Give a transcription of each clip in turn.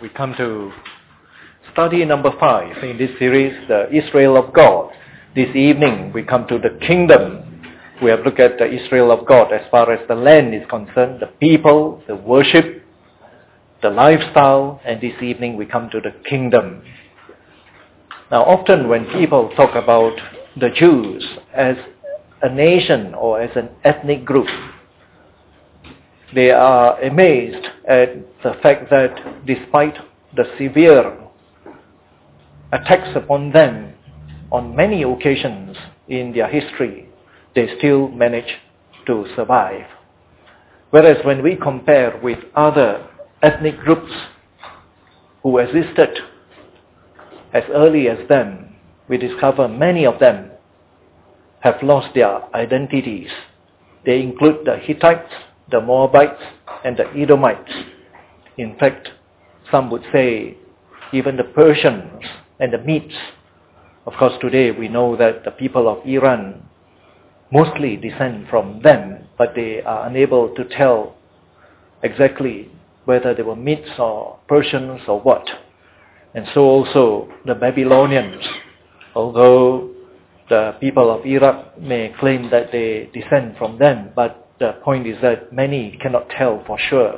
We come to study number 5 in this series, the Israel of God. This evening we come to the kingdom. We have looked at the Israel of God as far as the land is concerned, the people, the worship, the lifestyle, and this evening we come to the kingdom. Now often when people talk about the Jews as a nation or as an ethnic group, they are amazed at the fact that despite the severe attacks upon them on many occasions in their history, they still manage to survive. Whereas when we compare with other ethnic groups who existed as early as them, we discover many of them have lost their identities. They include the Hittites, the Moabites, and the Edomites. In fact, some would say even the Persians and the Medes. Of course, today we know that the people of Iran mostly descend from them, but they are unable to tell exactly whether they were Medes or Persians or what. And so also the Babylonians, although the people of Iraq may claim that they descend from them, but the point is that many cannot tell for sure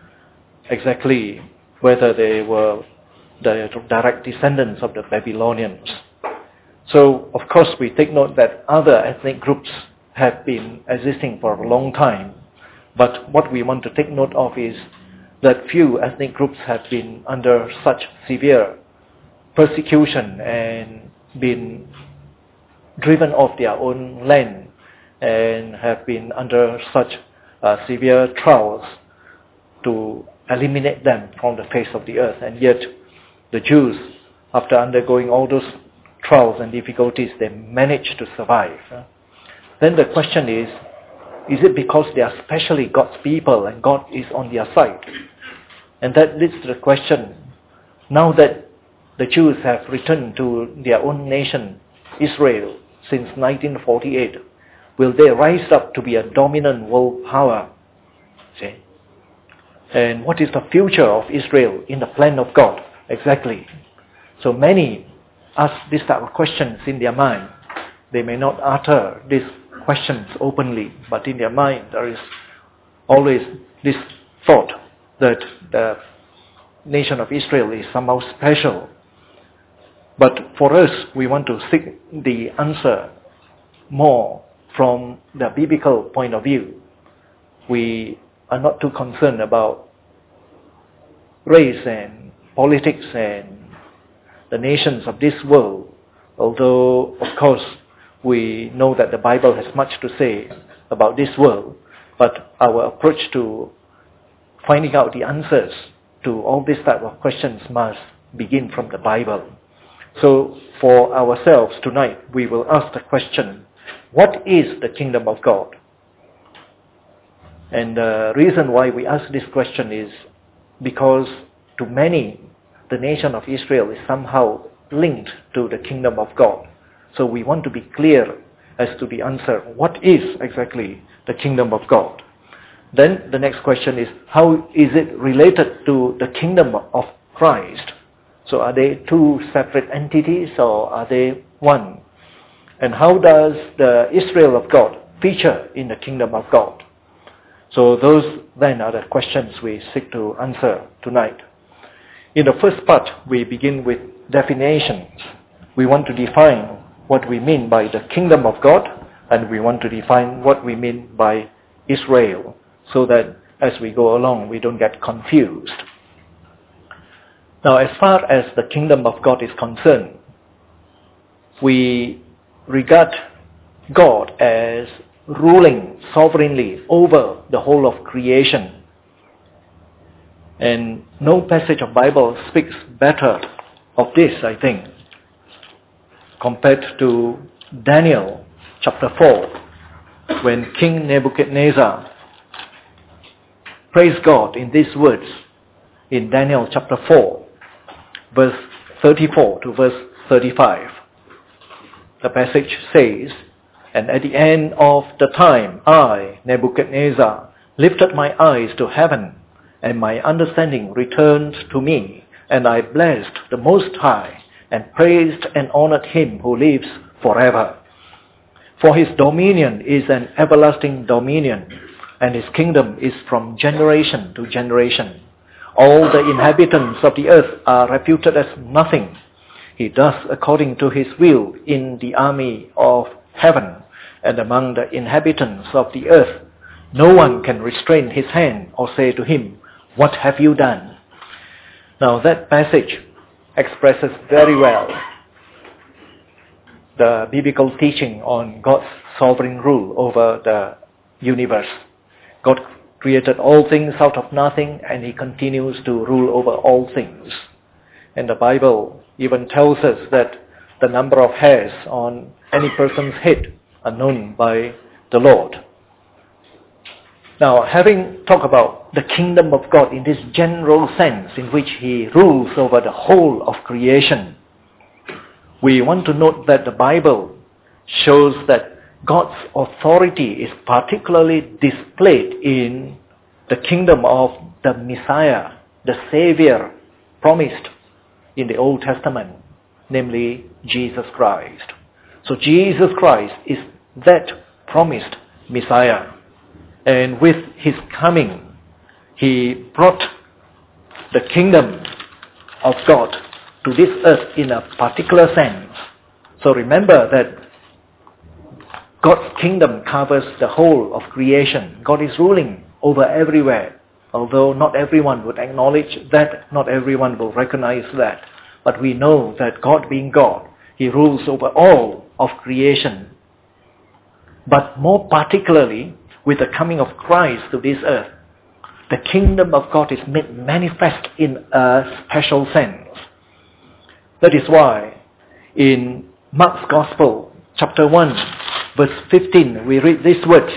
exactly whether they were the direct descendants of the Babylonians. So, of course, we take note that other ethnic groups have been existing for a long time. But what we want to take note of is that few ethnic groups have been under such severe persecution and been driven off their own land and have been under such severe trials to eliminate them from the face of the earth. And yet the Jews, after undergoing all those trials and difficulties, they managed to survive. Then the question is it because they are specially God's people and God is on their side? And that leads to the question, now that the Jews have returned to their own nation, Israel, since 1948, will they rise up to be a dominant world power? See? And what is the future of Israel in the plan of God exactly? So many ask this type of questions in their mind. They may not utter these questions openly, but in their mind there is always this thought that the nation of Israel is somehow special. But for us, we want to seek the answer more from the biblical point of view. We are not too concerned about race and politics and the nations of this world, although of course we know that the Bible has much to say about this world, but our approach to finding out the answers to all these type of questions must begin from the Bible. So for ourselves tonight, we will ask the question, what is the kingdom of God? And the reason why we ask this question is because to many, the nation of Israel is somehow linked to the kingdom of God. So we want to be clear as to the answer. What is exactly the kingdom of God? Then the next question is, how is it related to the kingdom of Christ? So are they two separate entities or are they one? And how does the Israel of God feature in the kingdom of God? So those then are the questions we seek to answer tonight. In the first part, we begin with definitions. We want to define what we mean by the kingdom of God, and we want to define what we mean by Israel, so that as we go along, we don't get confused. Now, as far as the kingdom of God is concerned, we regard God as ruling sovereignly over the whole of creation. And no passage of Bible speaks better of this, I think, compared to Daniel chapter 4, when King Nebuchadnezzar praised God in these words in Daniel chapter 4, verse 34 to verse 35. The passage says, "And at the end of the time, I, Nebuchadnezzar, lifted my eyes to heaven, and my understanding returned to me, and I blessed the Most High and praised and honored him who lives forever. For his dominion is an everlasting dominion, and his kingdom is from generation to generation. All the inhabitants of the earth are reputed as nothing. He does according to his will in the army of heaven and among the inhabitants of the earth. No one can restrain his hand or say to him, "What have you done?" Now that passage expresses very well the biblical teaching on God's sovereign rule over the universe. God created all things out of nothing, and he continues to rule over all things. And the Bible even tells us that the number of hairs on any person's head are known by the Lord. Now, having talked about the kingdom of God in this general sense in which he rules over the whole of creation, we want to note that the Bible shows that God's authority is particularly displayed in the kingdom of the Messiah, the Savior promised in the Old Testament, namely Jesus Christ. So Jesus Christ is that promised Messiah. And with his coming, he brought the kingdom of God to this earth in a particular sense. So remember that God's kingdom covers the whole of creation. God is ruling over everywhere. Although not everyone would acknowledge that, not everyone will recognize that. But we know that God being God, he rules over all of creation. But more particularly, with the coming of Christ to this earth, the kingdom of God is made manifest in a special sense. That is why in Mark's Gospel, chapter 1, verse 15, we read these words.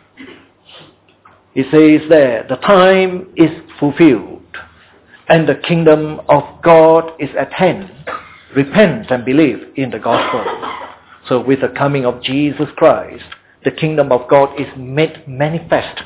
It says there, "The time is fulfilled, and the kingdom of God is at hand. Repent and believe in the gospel." So with the coming of Jesus Christ, the kingdom of God is made manifest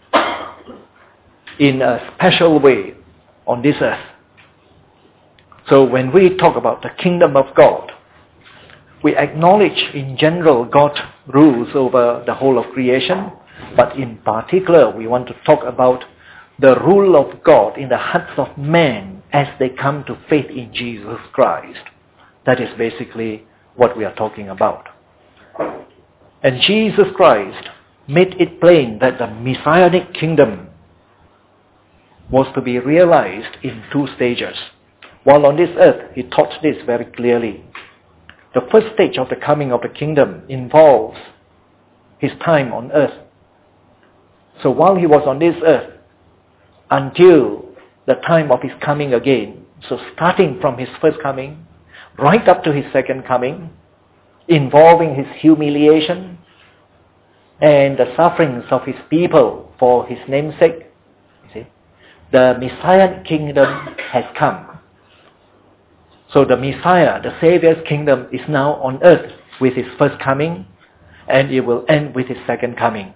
in a special way on this earth. So when we talk about the kingdom of God, we acknowledge in general God rules over the whole of creation, but in particular we want to talk about the rule of God in the hearts of men as they come to faith in Jesus Christ. That is basically what we are talking about. And Jesus Christ made it plain that the Messianic kingdom was to be realized in two stages. While on this earth, he taught this very clearly. The first stage of the coming of the kingdom involves his time on earth. So while he was on this earth, until the time of his coming again, so starting from his first coming, right up to his second coming, involving his humiliation and the sufferings of his people for his namesake, you see, the Messiah kingdom has come. So the Messiah, the Savior's kingdom, is now on earth with his first coming, and it will end with his second coming.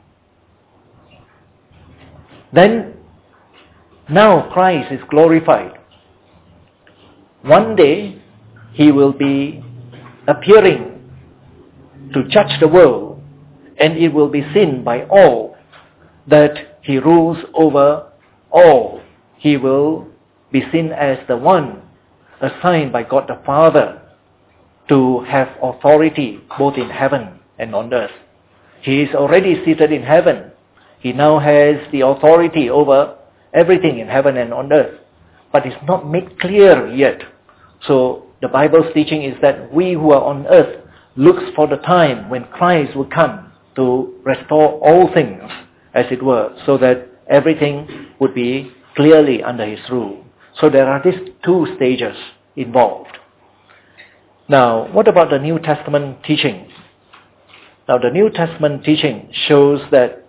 Then, now Christ is glorified. One day, he will be appearing to judge the world, and it will be seen by all that he rules over all. He will be seen as the one assigned by God the Father to have authority both in heaven and on earth. He is already seated in heaven. He now has the authority over everything in heaven and on earth. But it's not made clear yet. So the Bible's teaching is that we who are on earth looks for the time when Christ will come to restore all things, as it were, so that everything would be clearly under his rule. So there are these two stages involved. Now, what about the New Testament teaching? Now, the New Testament teaching shows that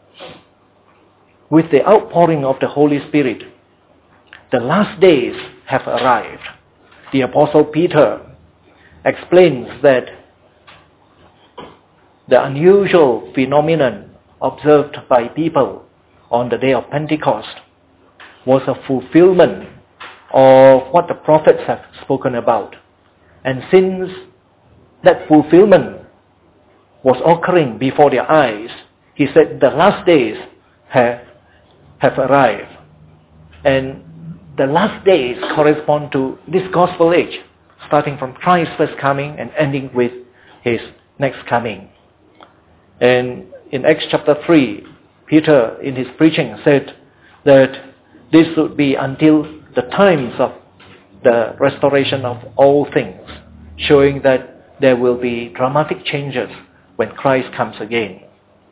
with the outpouring of the Holy Spirit, the last days have arrived. The Apostle Peter explains that the unusual phenomenon observed by people on the day of Pentecost was a fulfillment of what the prophets have spoken about. And since that fulfillment was occurring before their eyes, he said the last days have arrived. And the last days correspond to this gospel age, starting from Christ's first coming and ending with his next coming. And in Acts chapter 3, Peter in his preaching said that this would be until the times of the restoration of all things, showing that there will be dramatic changes when Christ comes again.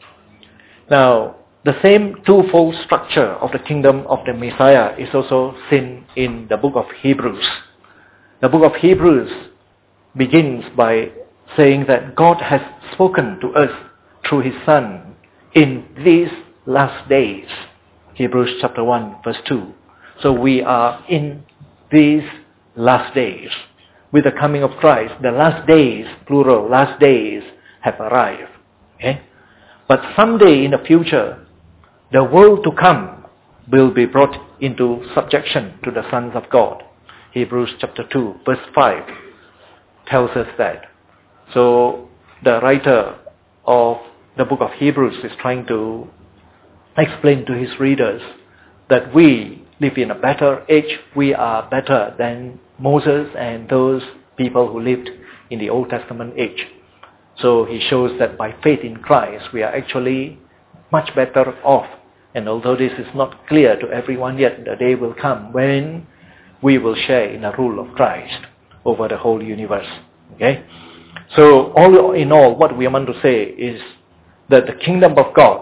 Now, the same twofold structure of the kingdom of the Messiah is also seen in the book of Hebrews. The book of Hebrews begins by saying that God has spoken to us through his Son in these last days. Hebrews chapter 1 verse 2. So we are in these last days. With the coming of Christ, the last days, plural, last days have arrived. Okay? But someday in the future, the world to come will be brought into subjection to the sons of God. Hebrews chapter 2 verse 5 tells us that. So the writer of the book of Hebrews is trying to explain to his readers that we live in a better age. We are better than Moses and those people who lived in the Old Testament age. So he shows that by faith in Christ, we are actually much better off. And although this is not clear to everyone yet, the day will come when we will share in the rule of Christ over the whole universe. Okay? So all in all, what we want to say is that the kingdom of God,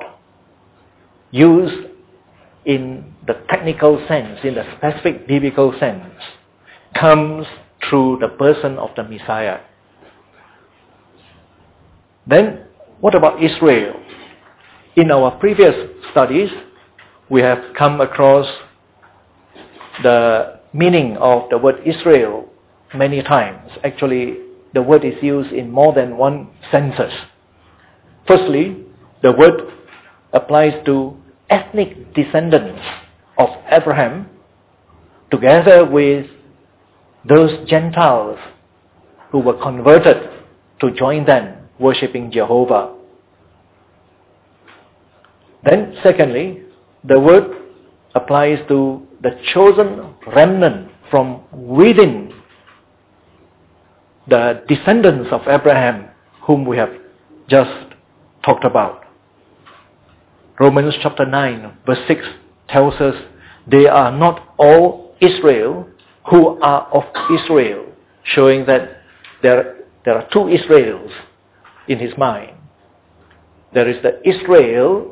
used in the technical sense, in the specific biblical sense, comes through the person of the Messiah. Then, what about Israel? In our previous studies, we have come across the meaning of the word Israel many times. Actually, the word is used in more than one senses. Firstly, the word applies to ethnic descendants of Abraham together with those Gentiles who were converted to join them worshipping Jehovah. Then secondly, the word applies to the chosen remnant from within the descendants of Abraham whom we have just talked about. Romans chapter 9 verse 6 tells us they are not all Israel who are of Israel, showing that there are two Israels in his mind. There is the Israel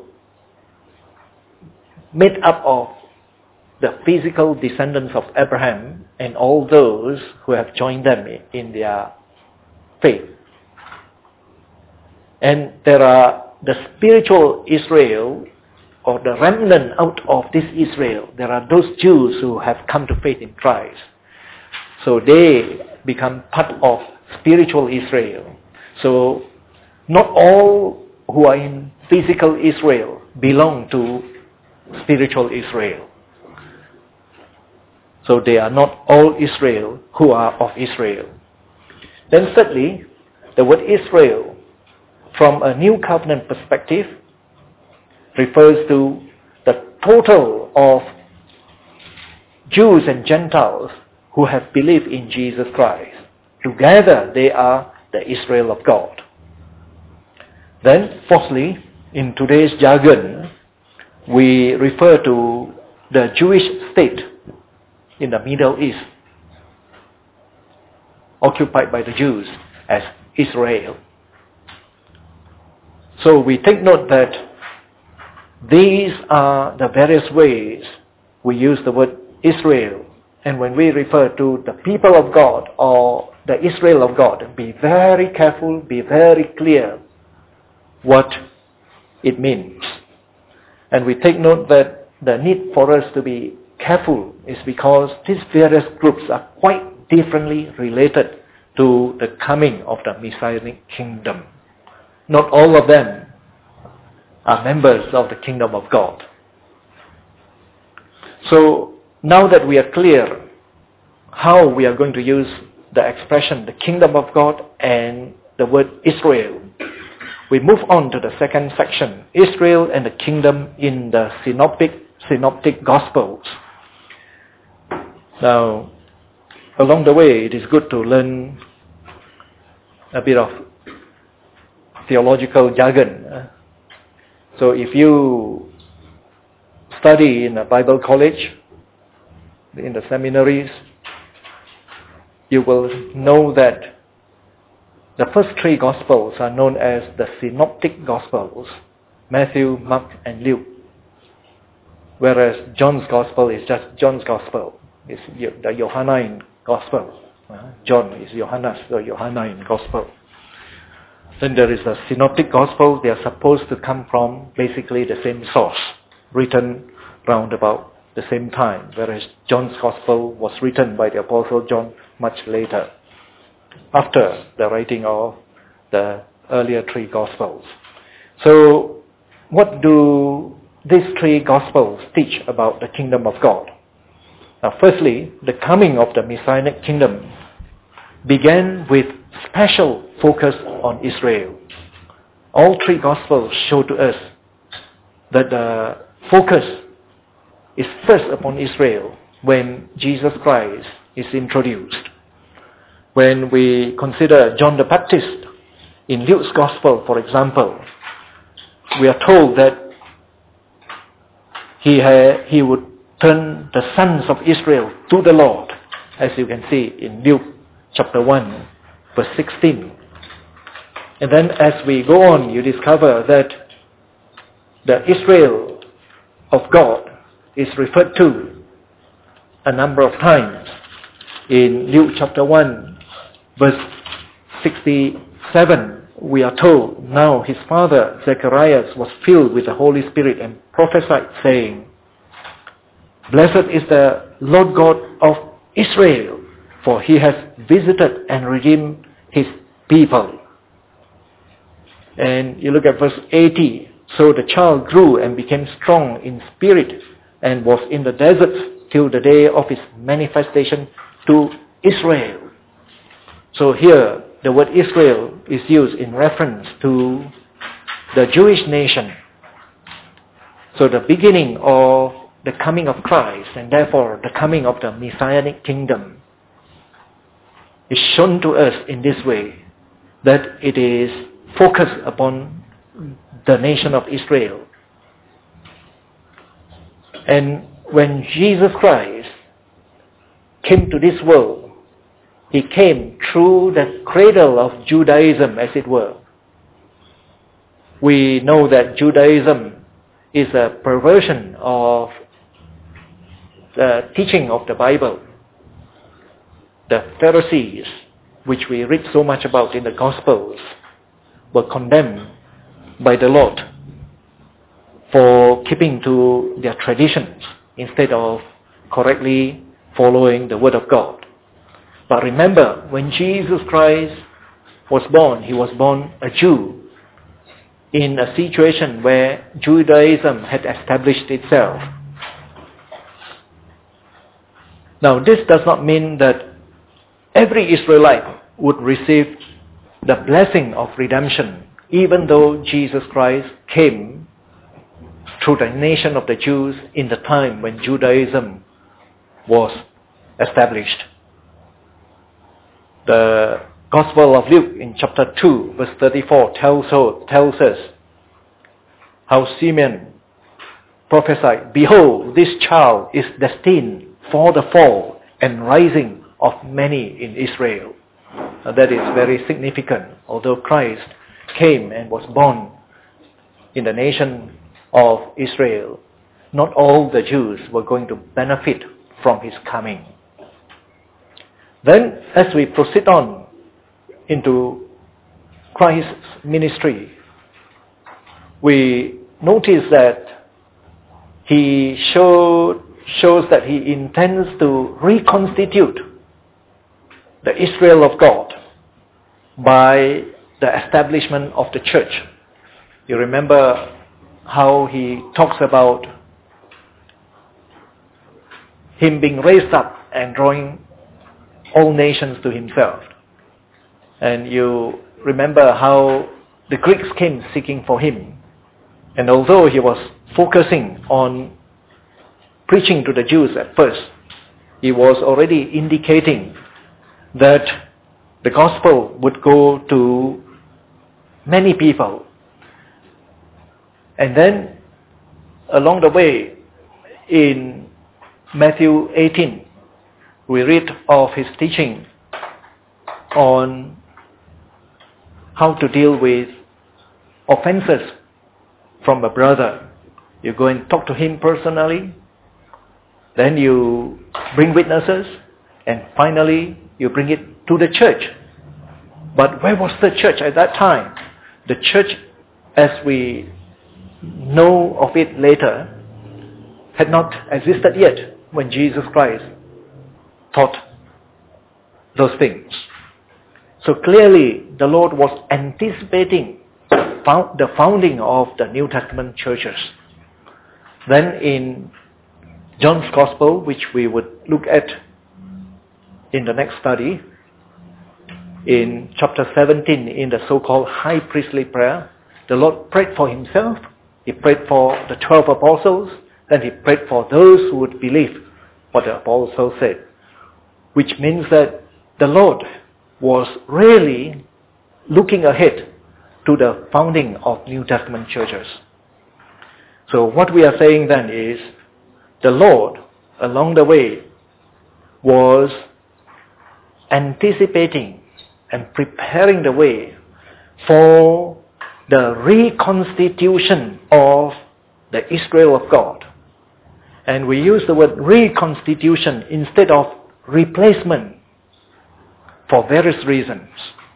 made up of the physical descendants of Abraham and all those who have joined them in their faith. And there are the spiritual Israel, or the remnant out of this Israel. There are those Jews who have come to faith in Christ. So they become part of spiritual Israel. So not all who are in physical Israel belong to spiritual Israel. So they are not all Israel who are of Israel. Then thirdly, the word Israel, from a new covenant perspective, refers to the total of Jews and Gentiles who have believed in Jesus Christ. Together they are the Israel of God. Then fourthly, in today's jargon, we refer to the Jewish state in the Middle East, occupied by the Jews, as Israel. So we take note that these are the various ways we use the word Israel. And when we refer to the people of God or the Israel of God, be very careful, be very clear what it means. And we take note that the need for us to be careful is because these various groups are quite differently related to the coming of the Messianic kingdom. Not all of them are members of the kingdom of God. So now that we are clear how we are going to use the expression the kingdom of God and the word Israel. We move on to the second section, Israel and the kingdom in the synoptic gospels. Now, along the way, it is good to learn a bit of theological jargon. So if you study in a Bible college, in the seminaries, you will know that the first three Gospels are known as the Synoptic Gospels, Matthew, Mark, and Luke. Whereas John's Gospel is just John's Gospel. It's the Johannine Gospel. John is Johannes, the Johannine Gospel. Then there is the Synoptic Gospel. They are supposed to come from basically the same source, written round about the same time, whereas John's Gospel was written by the Apostle John much later, after the writing of the earlier three Gospels. So, what do these three Gospels teach about the kingdom of God? Now, firstly, the coming of the Messianic kingdom began with special focus on Israel. All three Gospels show to us that the focus is first upon Israel when Jesus Christ is introduced. When we consider John the Baptist in Luke's Gospel, for example, we are told that he would turn the sons of Israel to the Lord, as you can see in Luke chapter 1, verse 16. And then as we go on, you discover that the Israel of God is referred to a number of times. In Luke chapter 1, verse 67, we are told, now his father Zacharias was filled with the Holy Spirit and prophesied, saying, Blessed is the Lord God of Israel, for he has visited and redeemed his people. And you look at verse 80, so the child grew and became strong in spirit and was in the deserts till the day of his manifestation to Israel. So here, the word Israel is used in reference to the Jewish nation. So the beginning of the coming of Christ, and therefore the coming of the Messianic kingdom, is shown to us in this way, that it is focused upon the nation of Israel. And when Jesus Christ came to this world, he came through the cradle of Judaism, as it were. We know that Judaism is a perversion of the teaching of the Bible. The Pharisees, which we read so much about in the Gospels, were condemned by the Lord for keeping to their traditions instead of correctly following the Word of God. But remember, when Jesus Christ was born, he was born a Jew in a situation where Judaism had established itself. Now, this does not mean that every Israelite would receive the blessing of redemption, even though Jesus Christ came through the nation of the Jews in the time when Judaism was established. The Gospel of Luke in chapter 2, verse 34 tells us how Simeon prophesied, Behold, this child is destined for the fall and rising of many in Israel. Now, that is very significant. Although Christ came and was born in the nation of Israel, not all the Jews were going to benefit from his coming. Then, as we proceed on into Christ's ministry, we notice that he shows that he intends to reconstitute the Israel of God by the establishment of the church. You remember how he talks about him being raised up and drawing all nations to himself. And you remember how the Greeks came seeking for him. And although he was focusing on preaching to the Jews at first, he was already indicating that the gospel would go to many people. And then along the way, in Matthew 18, we read of his teaching on how to deal with offenses from a brother. You go and talk to him personally, then you bring witnesses, and finally you bring it to the church. But where was the church at that time? The church, as we know of it later, had not existed yet when Jesus Christ taught those things. So clearly the Lord was anticipating the founding of the New Testament churches. Then in John's Gospel, which we would look at in the next study, in chapter 17, in the so-called high priestly prayer, the Lord prayed for himself, he prayed for the 12 apostles, then he prayed for those who would believe what the apostles said, which means that the Lord was really looking ahead to the founding of New Testament churches. So what we are saying then is, the Lord, along the way, was anticipating and preparing the way for the reconstitution of the Israel of God. And we use the word reconstitution instead of replacement for various reasons.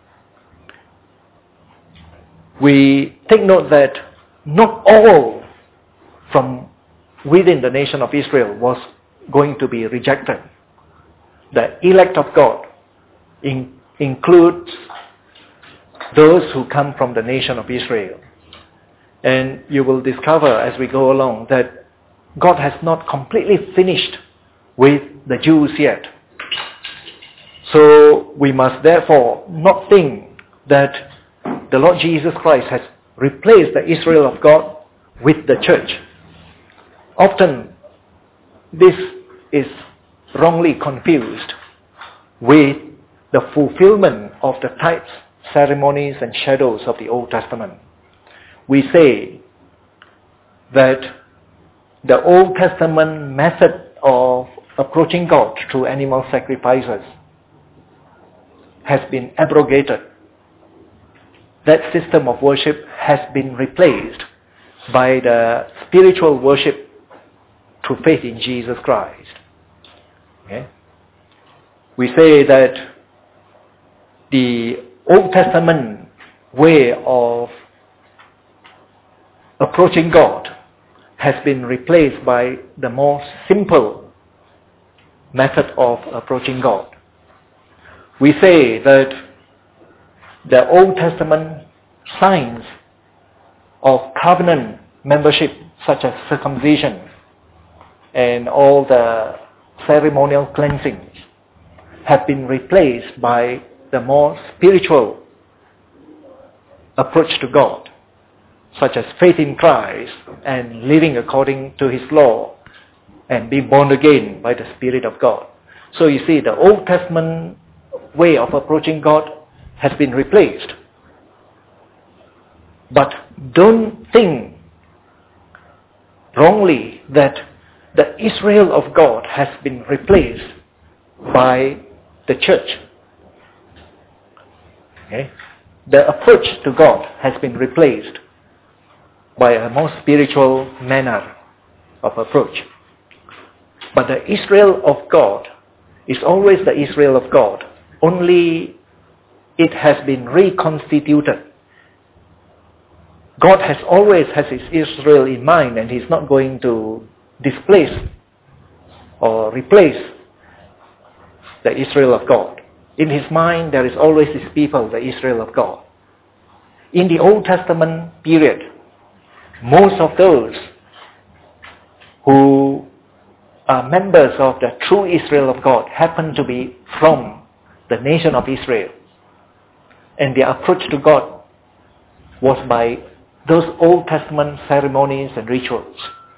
We take note that not all from within the nation of Israel was going to be rejected. The elect of God includes those who come from the nation of Israel. And you will discover as we go along that God has not completely finished with the Jews yet. So we must therefore not think that the Lord Jesus Christ has replaced the Israel of God with the church. Often this is wrongly confused with the fulfillment of the types, ceremonies and shadows of the Old Testament. We say that the Old Testament method of approaching God through animal sacrifices has been abrogated. That system of worship has been replaced by the spiritual worship through faith in Jesus Christ. Okay? We say that the Old Testament way of approaching God has been replaced by the more simple method of approaching God. We say that the Old Testament signs of covenant membership, such as circumcision and all the ceremonial cleansings, have been replaced by the more spiritual approach to God, such as faith in Christ and living according to His law and being born again by the Spirit of God. So you see, the Old Testament way of approaching God has been replaced. But don't think wrongly that the Israel of God has been replaced by the church. Okay? The approach to God has been replaced by a more spiritual manner of approach. But the Israel of God is always the Israel of God, only it has been reconstituted. God has always has His Israel in mind, and He's not going to displace or replace the Israel of God. In His mind, there is always His people, the Israel of God. In the Old Testament period, most of those who are members of the true Israel of God happen to be from the nation of Israel. And their approach to God was by those Old Testament ceremonies and rituals.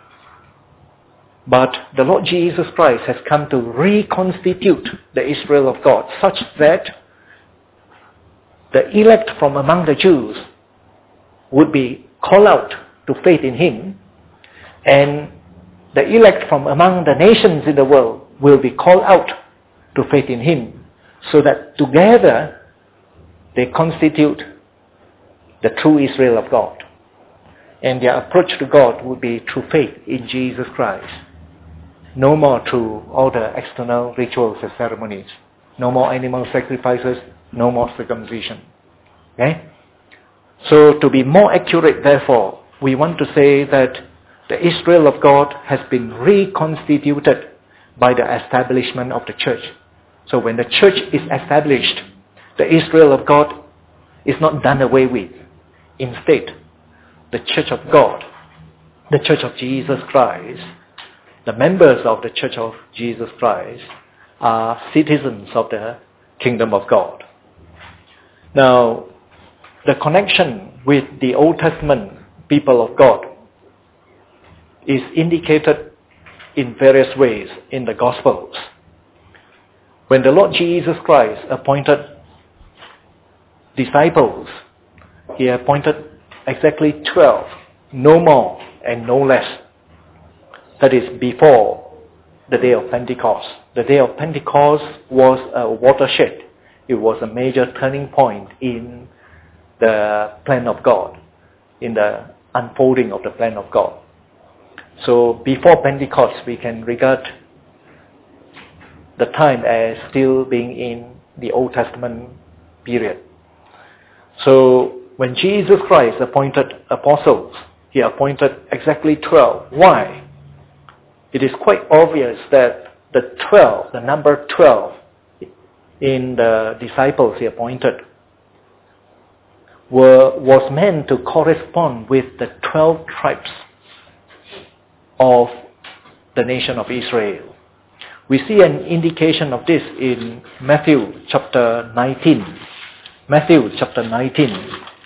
But the Lord Jesus Christ has come to reconstitute the Israel of God such that the elect from among the Jews would be called out to faith in Him, and the elect from among the nations in the world will be called out to faith in Him, so that together they constitute the true Israel of God. And their approach to God would be through faith in Jesus Christ. No more through all the external rituals and ceremonies. No more animal sacrifices, no more circumcision. Okay? So to be more accurate, therefore, we want to say that the Israel of God has been reconstituted by the establishment of the church. So when the church is established, the Israel of God is not done away with. Instead, the church of God, the church of Jesus Christ, the members of the church of Jesus Christ are citizens of the kingdom of God. Now, the connection with the Old Testament people of God is indicated in various ways in the Gospels. When the Lord Jesus Christ appointed disciples, He appointed exactly 12, no more and no less. That is before the day of Pentecost. The day of Pentecost was a watershed. It was a major turning point in the plan of God, in the unfolding of the plan of God. So before Pentecost, we can regard the time as still being in the Old Testament period. So when Jesus Christ appointed apostles, He appointed exactly 12. Why? It is quite obvious that the 12, the number 12 in the disciples He appointed was meant to correspond with the 12 tribes of the nation of Israel. We see an indication of this in Matthew chapter 19. Matthew chapter 19.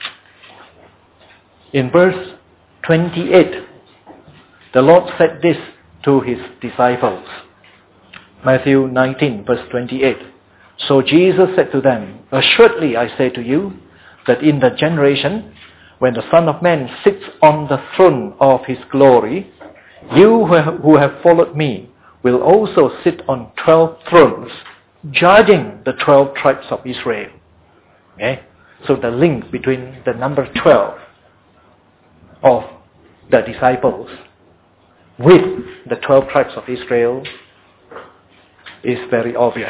In verse 28, the Lord said this to His disciples. Matthew 19 verse 28. So Jesus said to them, assuredly I say to you, that in the generation when the Son of Man sits on the throne of His glory, you who have followed me will also sit on 12 thrones, judging the 12 tribes of Israel. Okay? So the link between the number 12 of the disciples with the 12 tribes of Israel is very obvious.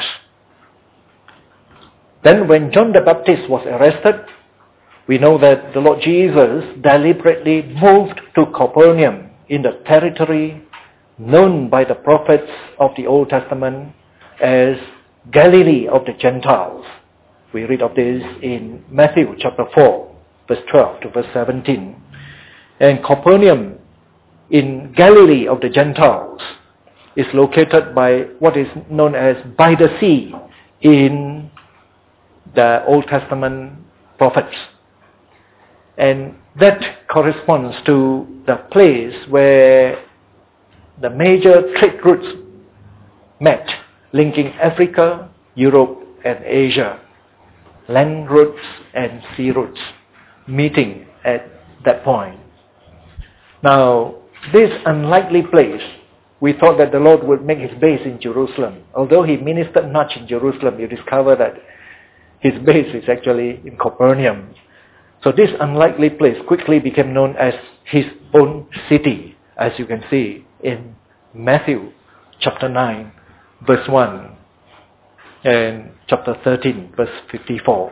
Then when John the Baptist was arrested, we know that the Lord Jesus deliberately moved to Capernaum in the territory known by the prophets of the Old Testament as Galilee of the Gentiles. We read of this in Matthew chapter 4, verse 12 to verse 17. And Capernaum in Galilee of the Gentiles is located by what is known as by the sea in the Old Testament prophets. And that corresponds to the place where the major trade routes met, linking Africa, Europe, and Asia. Land routes and sea routes meeting at that point. Now, this unlikely place, we thought that the Lord would make His base in Jerusalem. Although He ministered much in Jerusalem, you discover that His base is actually in Capernaum. So this unlikely place quickly became known as His own city, as you can see in Matthew chapter 9, verse 1, and chapter 13, verse 54.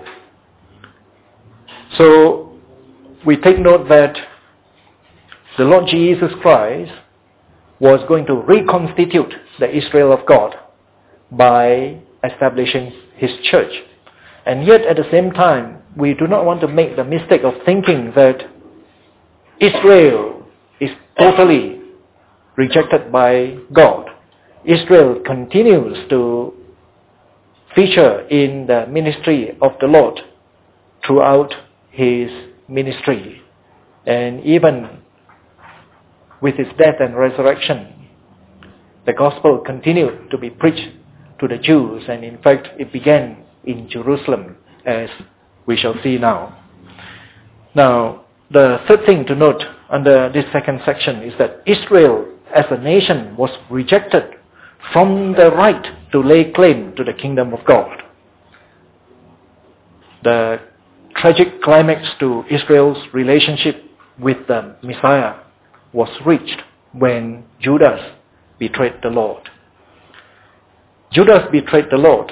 So we take note that the Lord Jesus Christ was going to reconstitute the Israel of God by establishing His church. And yet at the same time, we do not want to make the mistake of thinking that Israel is totally rejected by God. Israel continues to feature in the ministry of the Lord throughout his ministry. And even with his death and resurrection, the gospel continued to be preached to the Jews, and in fact it began in Jerusalem, as we shall see now. Now, the third thing to note under this second section is that Israel as a nation was rejected from the right to lay claim to the kingdom of God. The tragic climax to Israel's relationship with the Messiah was reached when Judas betrayed the Lord. Judas betrayed the Lord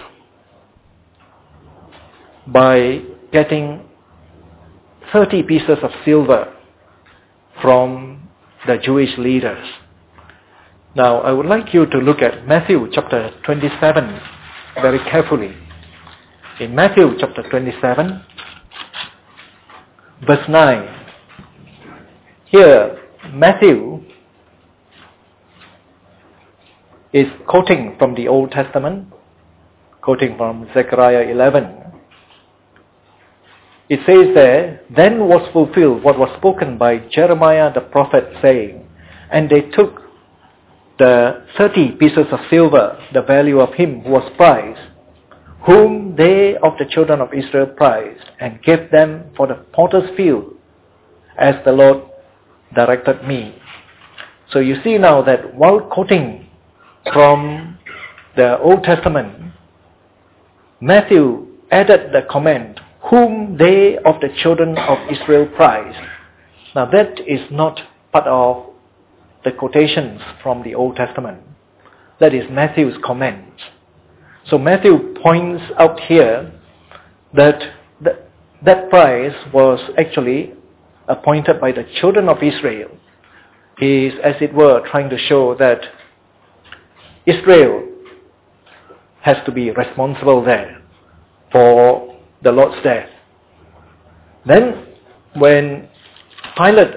by getting 30 pieces of silver from the Jewish leaders. Now, I would like you to look at Matthew chapter 27 very carefully. In Matthew chapter 27, verse 9, here Matthew is quoting from the Old Testament, quoting from Zechariah 11. It says there, "Then was fulfilled what was spoken by Jeremiah the prophet, saying, and they took the 30 pieces of silver, the value of him who was prized, whom they of the children of Israel prized, and gave them for the potter's field, as the Lord directed me." So you see now that while quoting from the Old Testament, Matthew added the comment, "whom they of the children of Israel prized." Now that is not part of the quotations from the Old Testament. That is Matthew's comment. So Matthew points out here that that prize was actually appointed by the children of Israel. He is, as it were, trying to show that Israel has to be responsible there for the Lord's death. Then, when Pilate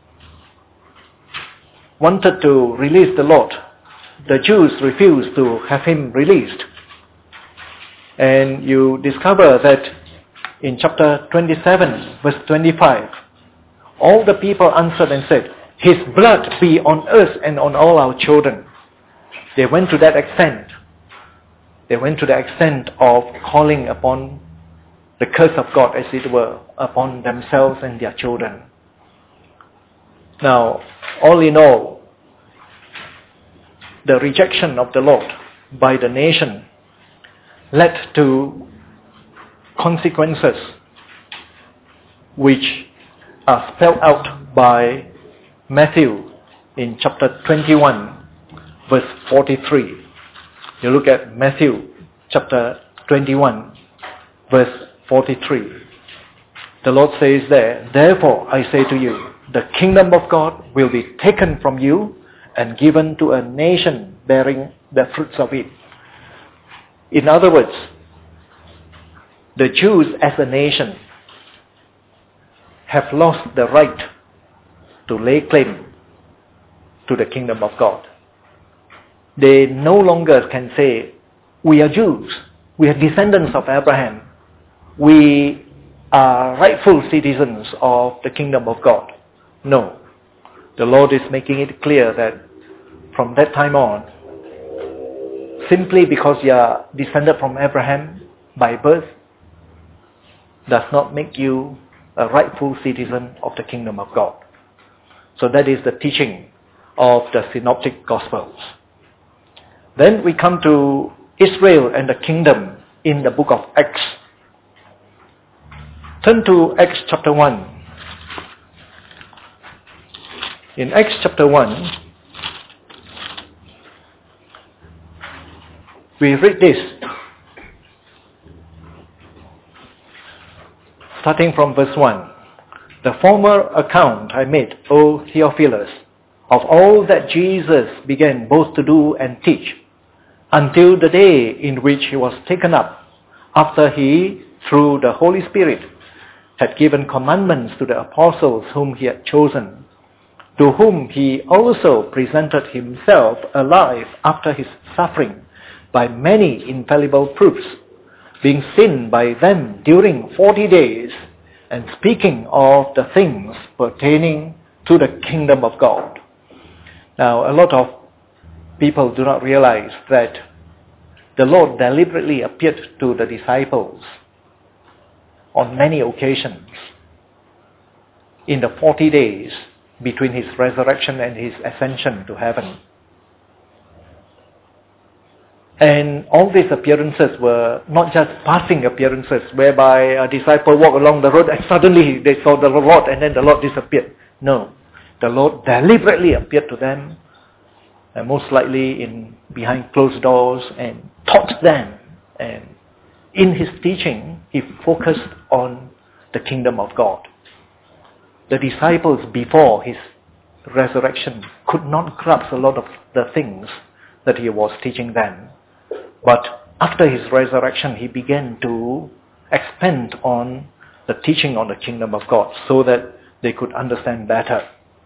wanted to release the Lord, the Jews refused to have him released. And you discover that in chapter 27, verse 25, all the people answered and said, "His blood be on us and on all our children." They went to that extent. They went to the extent of calling upon the curse of God, as it were, upon themselves and their children. Now, all in all, the rejection of the Lord by the nation led to consequences which are spelled out by Matthew in chapter 21, verse 43. You look at Matthew chapter 21, verse 43. The Lord says there, "Therefore I say to you, the kingdom of God will be taken from you and given to a nation bearing the fruits of it." In other words, the Jews as a nation have lost the right to lay claim to the kingdom of God. They no longer can say, "We are Jews, we are descendants of Abraham, we are rightful citizens of the kingdom of God." No. The Lord is making it clear that from that time on, simply because you are descended from Abraham by birth, does not make you a rightful citizen of the kingdom of God. So that is the teaching of the Synoptic Gospels. Then we come to Israel and the kingdom in the book of Acts. Turn to Acts chapter 1. In Acts chapter 1, we read this, starting from verse 1. "The former account I made, O Theophilus, of all that Jesus began both to do and teach, until the day in which he was taken up, after he, through the Holy Spirit, had given commandments to the apostles whom he had chosen, to whom he also presented himself alive after his suffering by many infallible proofs, being seen by them during 40 days and speaking of the things pertaining to the kingdom of God. Now, a lot of people do not realize that the Lord deliberately appeared to the disciples on many occasions in the 40 days between his resurrection and his ascension to heaven. And all these appearances were not just passing appearances whereby a disciple walked along the road and suddenly they saw the Lord and then the Lord disappeared. No, the Lord deliberately appeared to them, and most likely behind closed doors, and taught them. And in his teaching, he focused on the kingdom of God. The disciples before his resurrection could not grasp a lot of the things that he was teaching them. But after his resurrection, he began to expand on the teaching on the kingdom of God so that they could understand better.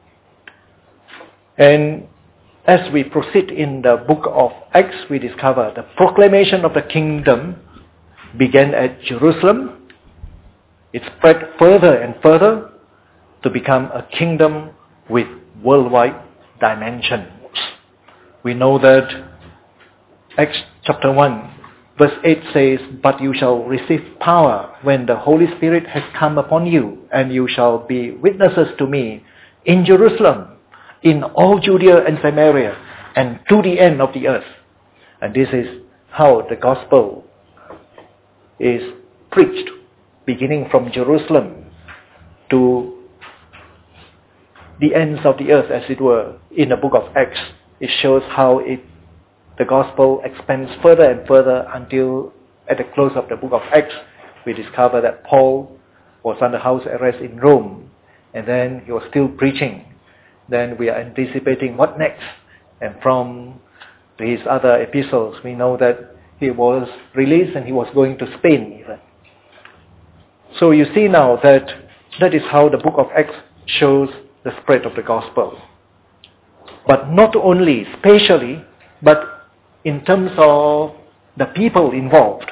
And as we proceed in the book of Acts, we discover the proclamation of the kingdom began at Jerusalem. It spread further and further to become a kingdom with worldwide dimensions. We know that Acts chapter 1 verse 8 says, "But you shall receive power when the Holy Spirit has come upon you, and you shall be witnesses to me in Jerusalem, in all Judea and Samaria, and to the end of the earth." And this is how the gospel is preached, beginning from Jerusalem to the ends of the earth, as it were. In the book of Acts, it shows how the gospel expands further and further until at the close of the book of Acts, we discover that Paul was under house arrest in Rome, and then he was still preaching. Then we are anticipating what next. And from his other epistles, we know that he was released and he was going to Spain even. So you see now that is how the book of Acts shows the spread of the gospel. But not only spatially, but in terms of the people involved.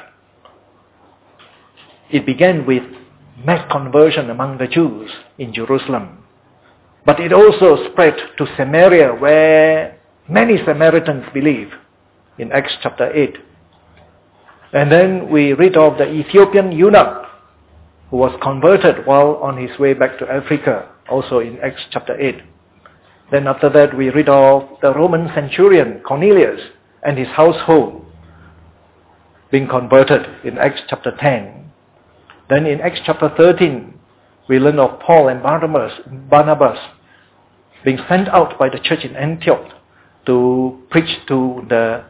It began with mass conversion among the Jews in Jerusalem. But it also spread to Samaria, where many Samaritans believe, in Acts chapter 8. And then we read of the Ethiopian eunuch who was converted while on his way back to Africa, also in Acts chapter 8. Then after that we read of the Roman centurion Cornelius and his household being converted in Acts chapter 10. Then in Acts chapter 13, we learn of Paul and Barnabas being sent out by the church in Antioch to preach to the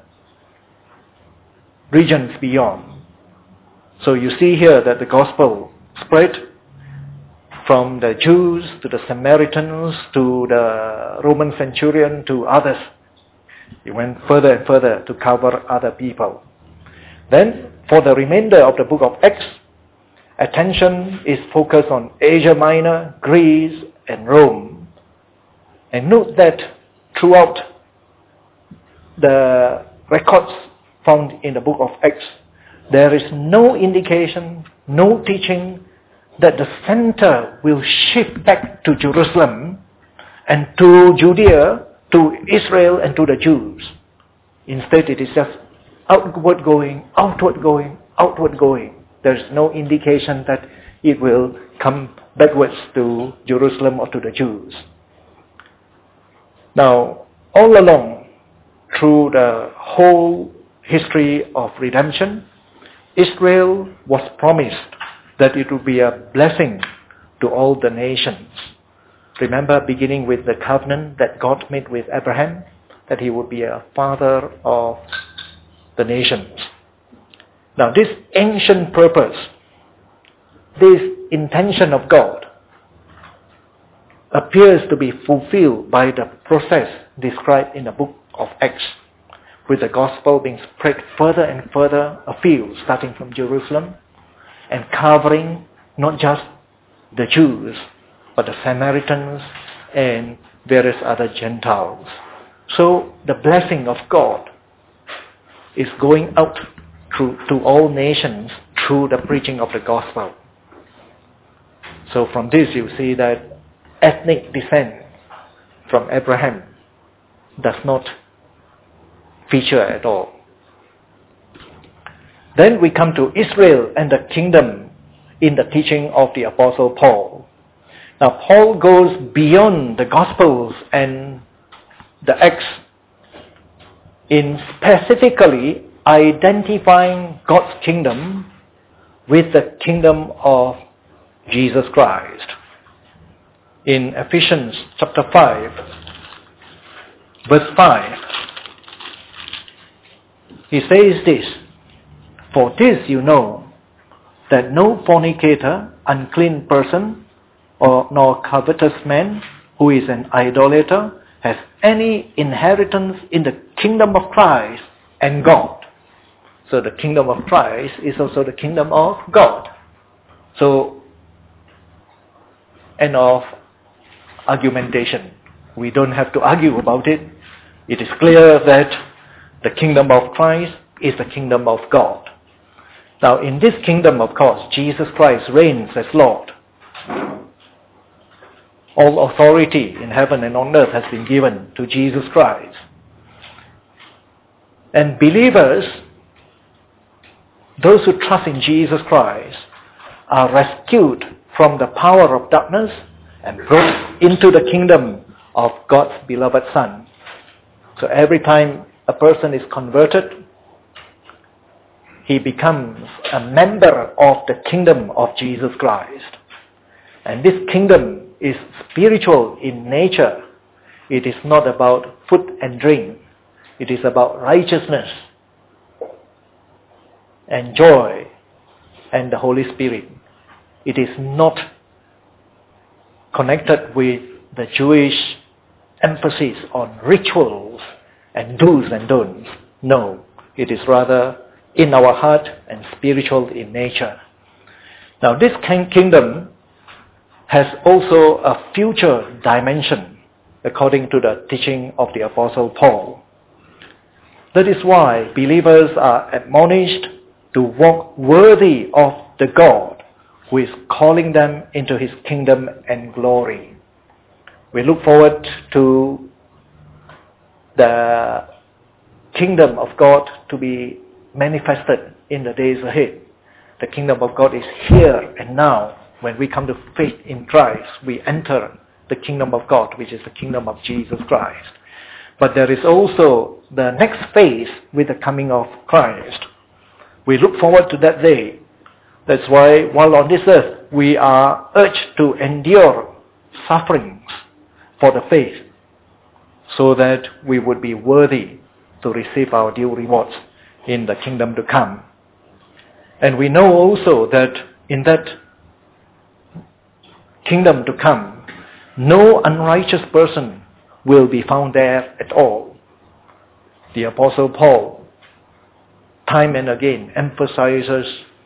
regions beyond. So you see here that the gospel spread from the Jews to the Samaritans to the Roman centurion to others. It went further and further to cover other people. Then, for the remainder of the book of Acts, attention is focused on Asia Minor, Greece, and Rome. And note that throughout the records found in the book of Acts, there is no indication, no teaching that the center will shift back to Jerusalem and to Judea, to Israel and to the Jews. Instead, it is just outward going, outward going, outward going. There is no indication that it will come backwards to Jerusalem or to the Jews. Now, all along, through the whole history of redemption, Israel was promised that it would be a blessing to all the nations. Remember, beginning with the covenant that God made with Abraham, that he would be a father of the nations. Now, this ancient purpose, this intention of God, appears to be fulfilled by the process described in the book of Acts, with the gospel being spread further and further afield, starting from Jerusalem, and covering not just the Jews, but the Samaritans and various other Gentiles. So the blessing of God is going out to all nations through the preaching of the gospel. So from this you see that ethnic descent from Abraham does not feature at all. Then we come to Israel and the kingdom in the teaching of the Apostle Paul. Now Paul goes beyond the Gospels and the Acts in specifically identifying God's kingdom with the kingdom of Jesus Christ. In Ephesians chapter 5, verse 5, he says this, "For this you know, that no fornicator, unclean person, nor covetous man who is an idolater has any inheritance in the kingdom of Christ and God." So the kingdom of Christ is also the kingdom of God. So, end of argumentation. We don't have to argue about it. It is clear that the kingdom of Christ is the kingdom of God. Now in this kingdom, of course, Jesus Christ reigns as Lord. All authority in heaven and on earth has been given to Jesus Christ. And believers, those who trust in Jesus Christ, are rescued from the power of darkness and brought into the kingdom of God's beloved Son. So every time a person is converted, he becomes a member of the kingdom of Jesus Christ. And this kingdom is spiritual in nature. It is not about food and drink. It is about righteousness and joy and the Holy Spirit. It is not connected with the Jewish emphasis on rituals and do's and don'ts. No, it is rather in our heart and spiritual in nature. Now this kingdom has also a future dimension according to the teaching of the Apostle Paul. That is why believers are admonished to walk worthy of the God who is calling them into his kingdom and glory. We look forward to the kingdom of God to be manifested in the days ahead. The kingdom of God is here and now. When we come to faith in Christ, we enter the kingdom of God, which is the kingdom of Jesus Christ. But there is also the next phase with the coming of Christ. We look forward to that day. That's why while on this earth, we are urged to endure sufferings for the faith, so that we would be worthy to receive our due rewards in the kingdom to come. And we know also that in that kingdom to come, no unrighteous person will be found there at all. The Apostle Paul, time and again, emphasizes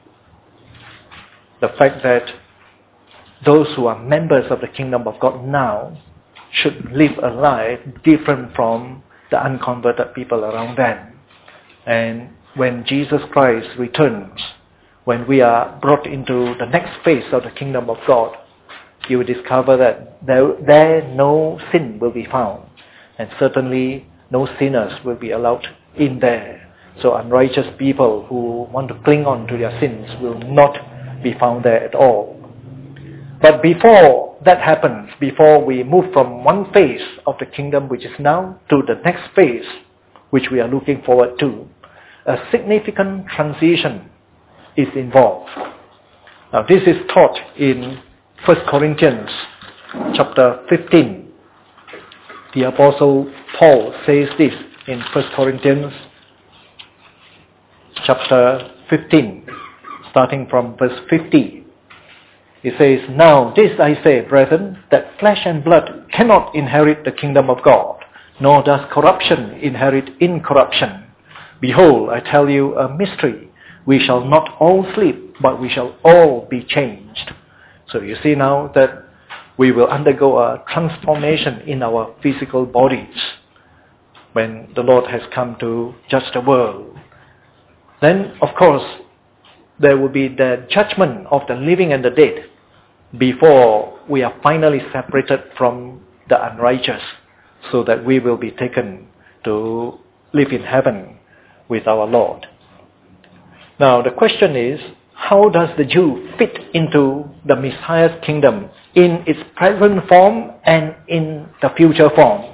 the fact that those who are members of the kingdom of God now should live a life different from the unconverted people around them. And when Jesus Christ returns, when we are brought into the next phase of the kingdom of God, you will discover that there no sin will be found. And certainly no sinners will be allowed in there. So unrighteous people who want to cling on to their sins will not be found there at all. But before that happens, before we move from one phase of the kingdom which is now to the next phase which we are looking forward to, a significant transition is involved. Now this is taught in 1 Corinthians chapter 15. The Apostle Paul says this in 1 Corinthians chapter 15, starting from verse 50. He says, "Now this I say, brethren, that flesh and blood cannot inherit the kingdom of God, nor does corruption inherit incorruption. Behold, I tell you a mystery. We shall not all sleep, but we shall all be changed." So you see now that we will undergo a transformation in our physical bodies when the Lord has come to judge the world. Then, of course, there will be the judgment of the living and the dead before we are finally separated from the unrighteous, so that we will be taken to live in heaven with our Lord. Now the question is, how does the Jew fit into the Messiah's kingdom in its present form and in the future form?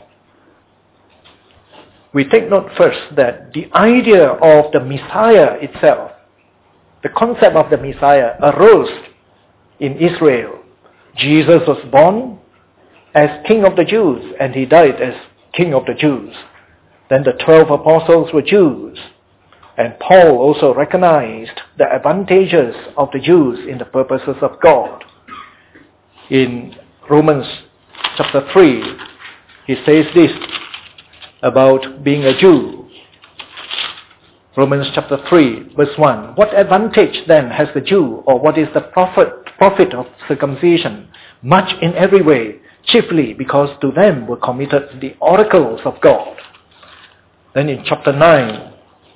We take note first that the idea of the Messiah itself, the concept of the Messiah, arose in Israel. Jesus was born as King of the Jews, and he died as King of the Jews. Then the 12 apostles were Jews, and Paul also recognized the advantages of the Jews in the purposes of God. In Romans chapter 3, he says this about being a Jew. Romans chapter 3, verse 1. What advantage then has the Jew, or what is the profit of circumcision? Much in every way, chiefly because to them were committed the oracles of God. Then in chapter 9,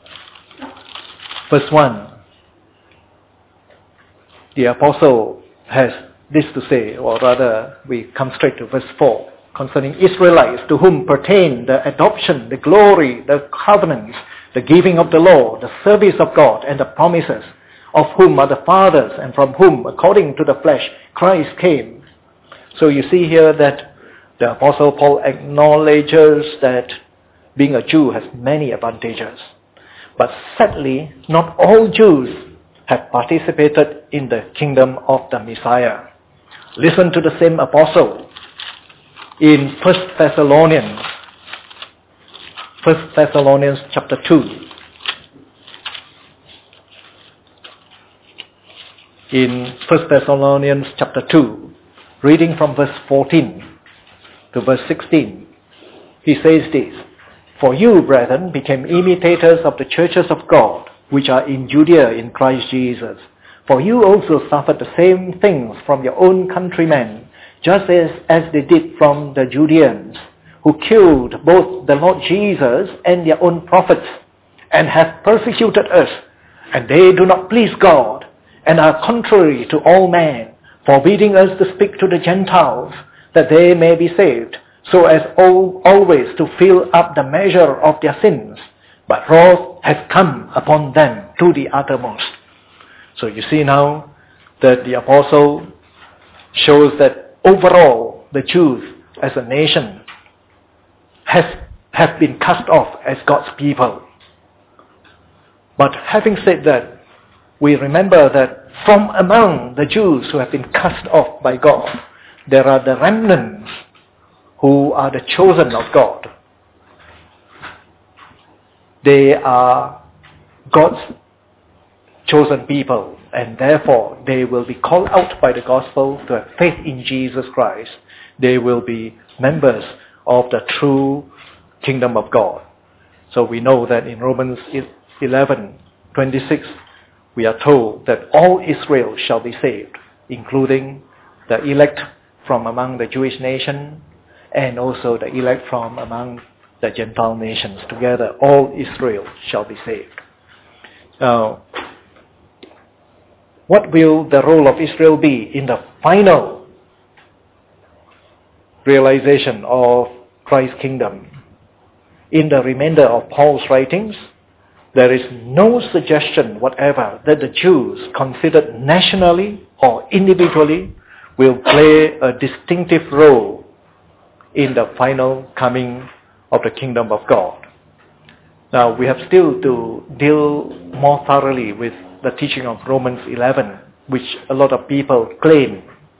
verse 1, the apostle has this to say, or rather we come straight to verse 4, concerning Israelites, to whom pertain the adoption, the glory, the covenants, the giving of the law, the service of God, and the promises, of whom are the fathers, and from whom, according to the flesh, Christ came. So you see here that the Apostle Paul acknowledges that being a Jew has many advantages. But sadly, not all Jews have participated in the kingdom of the Messiah. Listen to the same apostle in 1 Thessalonians chapter 2. In 1 Thessalonians chapter 2, reading from verse 14 to verse 16, he says this, For you, brethren, became imitators of the churches of God, which are in Judea in Christ Jesus. For you also suffered the same things from your own countrymen, just as they did from the Judeans, who killed both the Lord Jesus and their own prophets, and have persecuted us, and they do not please God, and are contrary to all men, forbidding us to speak to the Gentiles, that they may be saved, so as always to fill up the measure of their sins. But wrath has come upon them to the uttermost. So you see now that the apostle shows that overall the Jews as a nation have been cast off as God's people. But having said that, we remember that from among the Jews who have been cast off by God, there are the remnants who are the chosen of God. They are God's chosen people, and therefore they will be called out by the gospel to have faith in Jesus Christ. They will be members of the true kingdom of God. So we know that in Romans 11:26, we are told that all Israel shall be saved, including the elect from among the Jewish nation and also the elect from among the Gentile nations. Together, all Israel shall be saved. Now, what will the role of Israel be in the final realization of Christ's kingdom? In the remainder of Paul's writings, there is no suggestion whatever that the Jews, considered nationally or individually, will play a distinctive role in the final coming of the kingdom of God. Now, we have still to deal more thoroughly with the teaching of Romans 11, which a lot of people claim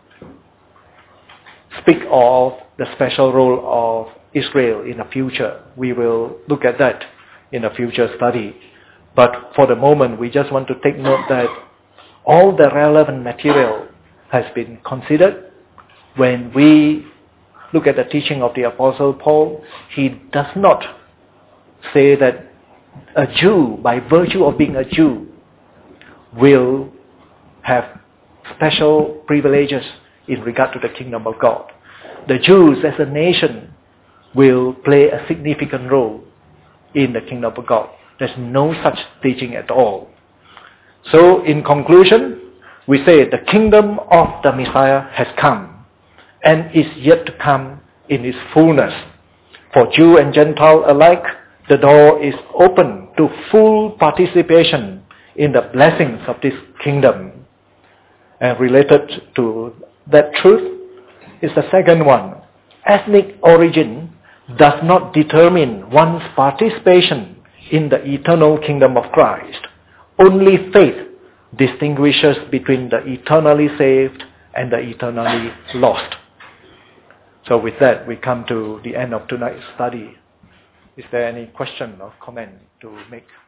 speak of the special role of Israel in the future. We will look at that in a future study. But for the moment, we just want to take note that all the relevant material has been considered. When we look at the teaching of the Apostle Paul, he does not say that a Jew, by virtue of being a Jew, will have special privileges in regard to the kingdom of God. The Jews as a nation will play a significant role in the kingdom of God. There's no such teaching at all. So in conclusion, we say the kingdom of the Messiah has come and is yet to come in its fullness. For Jew and Gentile alike, the door is open to full participation in the blessings of this kingdom. And related to that truth is the second one. Ethnic origin does not determine one's participation in the eternal kingdom of Christ. Only faith distinguishes between the eternally saved and the eternally lost. So with that, we come to the end of tonight's study. Is there any question or comment to make?